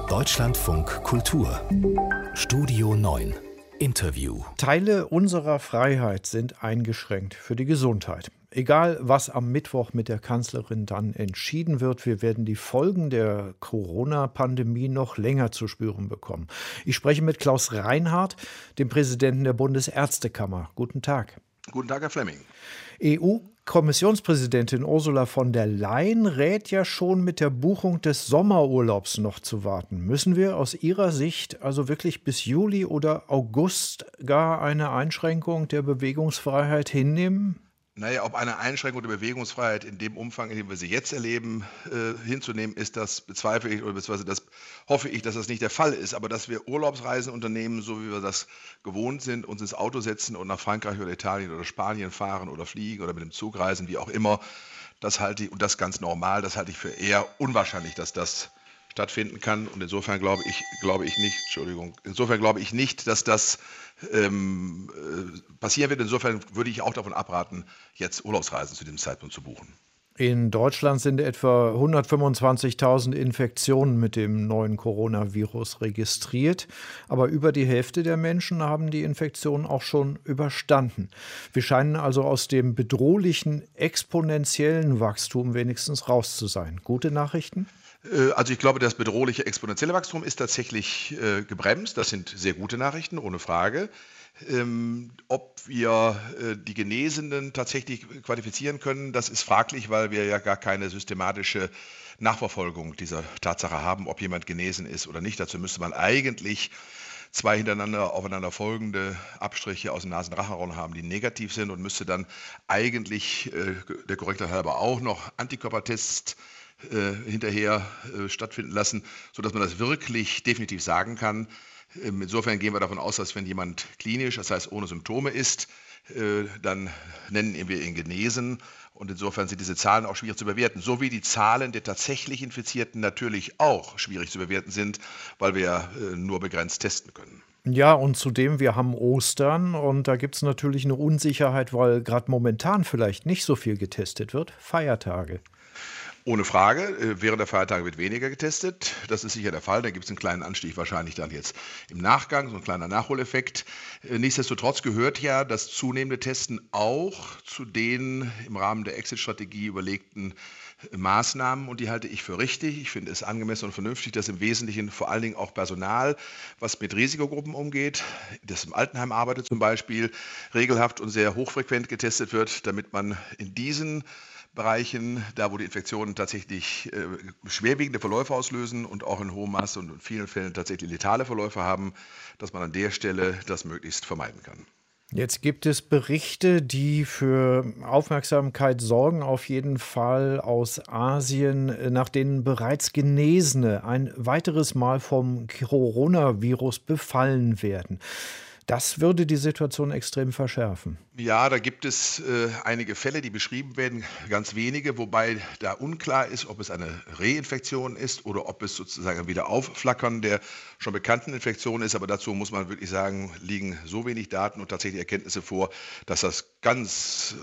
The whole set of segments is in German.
Deutschlandfunk Kultur Studio 9 Interview. Teile unserer Freiheit sind eingeschränkt für die Gesundheit. Egal, was am Mittwoch mit der Kanzlerin dann entschieden wird, wir werden die Folgen der Corona-Pandemie noch länger zu spüren bekommen. Ich spreche mit Klaus Reinhardt, dem Präsidenten der Bundesärztekammer. Guten Tag. Guten Tag, Herr Flemming. EU-Kommissionspräsidentin Ursula von der Leyen rät ja schon, mit der Buchung des Sommerurlaubs noch zu warten. Müssen wir aus Ihrer Sicht also wirklich bis Juli oder August gar eine Einschränkung der Bewegungsfreiheit hinnehmen? Naja, ob eine Einschränkung der Bewegungsfreiheit in dem Umfang, in dem wir sie jetzt erleben, hinzunehmen ist, das bezweifle ich oder beziehungsweise das hoffe ich, dass das nicht der Fall ist. Aber dass wir Urlaubsreisen unternehmen, so wie wir das gewohnt sind, uns ins Auto setzen und nach Frankreich oder Italien oder Spanien fahren oder fliegen oder mit dem Zug reisen, wie auch immer, das halte ich, und das ganz normal, das halte ich für eher unwahrscheinlich, dass das stattfinden kann. Und insofern glaube ich nicht, dass das passieren wird. Insofern würde ich auch davon abraten, jetzt Urlaubsreisen zu diesem Zeitpunkt zu buchen. In Deutschland sind etwa 125.000 Infektionen mit dem neuen Coronavirus registriert. Aber über die Hälfte der Menschen haben die Infektion auch schon überstanden. Wir scheinen also aus dem bedrohlichen exponentiellen Wachstum wenigstens raus zu sein. Gute Nachrichten? Also ich glaube, das bedrohliche exponentielle Wachstum ist tatsächlich gebremst. Das sind sehr gute Nachrichten, ohne Frage. Ob wir die Genesenen tatsächlich qualifizieren können, das ist fraglich, weil wir ja gar keine systematische Nachverfolgung dieser Tatsache haben, ob jemand genesen ist oder nicht. Dazu müsste man eigentlich 2 hintereinander aufeinander folgende Abstriche aus dem Nasenrachenraum haben, die negativ sind, und müsste dann eigentlich der Korrektheit halber auch noch Antikörpertests hinterher stattfinden lassen, sodass man das wirklich definitiv sagen kann. Insofern gehen wir davon aus, dass wenn jemand klinisch, das heißt ohne Symptome ist, dann nennen wir ihn genesen. Und insofern sind diese Zahlen auch schwierig zu bewerten, so wie die Zahlen der tatsächlich Infizierten natürlich auch schwierig zu bewerten sind, weil wir nur begrenzt testen können. Ja, und zudem, wir haben Ostern und da gibt es natürlich eine Unsicherheit, weil gerade momentan vielleicht nicht so viel getestet wird. Feiertage. Ohne Frage, während der Feiertage wird weniger getestet. Das ist sicher der Fall. Da gibt es einen kleinen Anstieg wahrscheinlich dann jetzt im Nachgang, so ein kleiner Nachholeffekt. Nichtsdestotrotz gehört ja das zunehmende Testen auch zu den im Rahmen der Exit-Strategie überlegten Maßnahmen, und die halte ich für richtig. Ich finde es angemessen und vernünftig, dass im Wesentlichen vor allen Dingen auch Personal, was mit Risikogruppen umgeht, das im Altenheim arbeitet zum Beispiel, regelhaft und sehr hochfrequent getestet wird, damit man in diesen Bereichen, da wo die Infektionen tatsächlich schwerwiegende Verläufe auslösen und auch in hohem Maße und in vielen Fällen tatsächlich letale Verläufe haben, dass man an der Stelle das möglichst vermeiden kann. Jetzt gibt es Berichte, die für Aufmerksamkeit sorgen, auf jeden Fall aus Asien, nach denen bereits Genesene ein weiteres Mal vom Coronavirus befallen werden. Das würde die Situation extrem verschärfen. Ja, da gibt es einige Fälle, die beschrieben werden, ganz wenige, wobei da unklar ist, ob es eine Reinfektion ist oder ob es sozusagen ein Wiederaufflackern der schon bekannten Infektion ist. Aber dazu muss man wirklich sagen, liegen so wenig Daten und tatsächlich Erkenntnisse vor, dass das ganz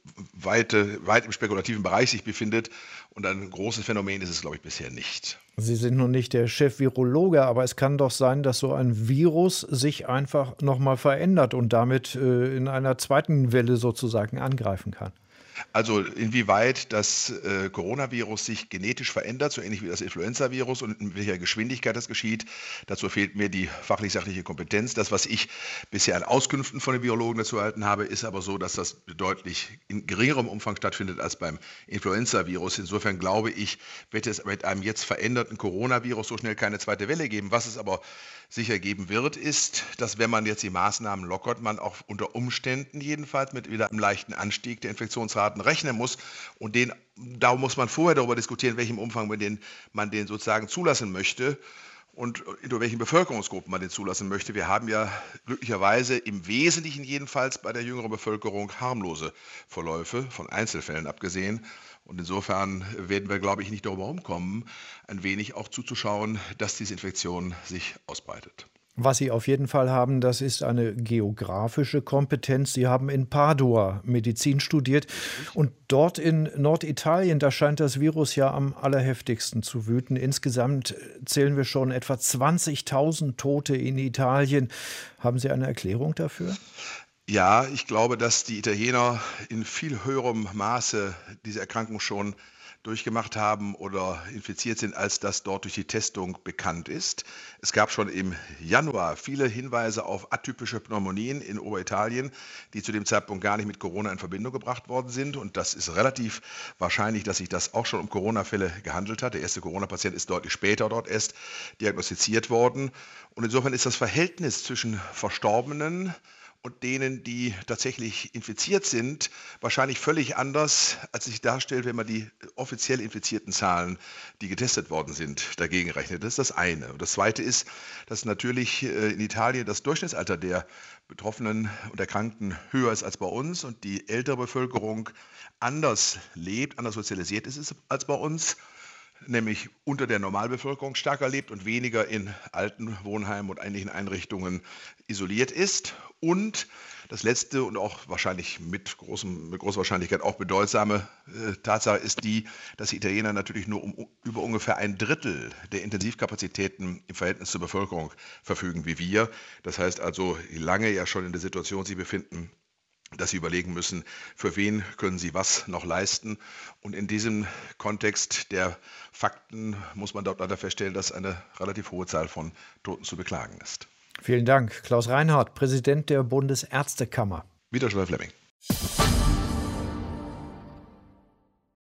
weit im spekulativen Bereich sich befindet. Und ein großes Phänomen ist es, glaube ich, bisher nicht. Sie sind nun nicht der Chef-Virologe, aber es kann doch sein, dass so ein Virus sich einfach nochmal verändert und damit in einer zweiten Welle sozusagen angreifen kann. Also inwieweit das Coronavirus sich genetisch verändert, so ähnlich wie das Influenza-Virus, und in welcher Geschwindigkeit das geschieht, dazu fehlt mir die fachlich-sachliche Kompetenz. Das, was ich bisher an Auskünften von den Virologen dazu erhalten habe, ist aber so, dass das deutlich in geringerem Umfang stattfindet als beim Influenza-Virus. Insofern glaube ich, wird es mit einem jetzt veränderten Coronavirus so schnell keine zweite Welle geben. Was es aber sicher geben wird, ist, dass, wenn man jetzt die Maßnahmen lockert, man auch unter Umständen jedenfalls mit wieder einem leichten Anstieg der Infektionsraten rechnen muss. Und da muss man vorher darüber diskutieren, in welchem Umfang man den sozusagen zulassen möchte und in welchen Bevölkerungsgruppen man den zulassen möchte. Wir haben ja glücklicherweise im Wesentlichen jedenfalls bei der jüngeren Bevölkerung harmlose Verläufe, von Einzelfällen abgesehen. Und insofern werden wir, glaube ich, nicht darüber rumkommen, ein wenig auch zuzuschauen, dass diese Infektion sich ausbreitet. Was Sie auf jeden Fall haben, das ist eine geografische Kompetenz. Sie haben in Padua Medizin studiert und dort in Norditalien, da scheint das Virus ja am allerheftigsten zu wüten. Insgesamt zählen wir schon etwa 20.000 Tote in Italien. Haben Sie eine Erklärung dafür? Ja, ich glaube, dass die Italiener in viel höherem Maße diese Erkrankung schon durchgemacht haben oder infiziert sind, als das dort durch die Testung bekannt ist. Es gab schon im Januar viele Hinweise auf atypische Pneumonien in Oberitalien, die zu dem Zeitpunkt gar nicht mit Corona in Verbindung gebracht worden sind. Und das ist relativ wahrscheinlich, dass sich das auch schon um Corona-Fälle gehandelt hat. Der erste Corona-Patient ist deutlich später dort erst diagnostiziert worden. Und insofern ist das Verhältnis zwischen Verstorbenen und denen, die tatsächlich infiziert sind, wahrscheinlich völlig anders, als sich darstellt, wenn man die offiziell infizierten Zahlen, die getestet worden sind, dagegen rechnet. Das ist das eine. Und das zweite ist, dass natürlich in Italien das Durchschnittsalter der Betroffenen und Erkrankten höher ist als bei uns und die ältere Bevölkerung anders lebt, anders sozialisiert ist als bei uns, nämlich unter der Normalbevölkerung stärker lebt und weniger in alten Wohnheimen und ähnlichen Einrichtungen isoliert ist. Und das letzte und auch wahrscheinlich mit großer Wahrscheinlichkeit auch bedeutsame Tatsache ist die, dass die Italiener natürlich nur über ungefähr ein Drittel der Intensivkapazitäten im Verhältnis zur Bevölkerung verfügen wie wir. Das heißt also, lange ja schon in der Situation sie befinden, dass sie überlegen müssen, für wen können sie was noch leisten. Und in diesem Kontext der Fakten muss man dort leider feststellen, dass eine relativ hohe Zahl von Toten zu beklagen ist. Vielen Dank. Klaus Reinhardt, Präsident der Bundesärztekammer. Wieder Fleming.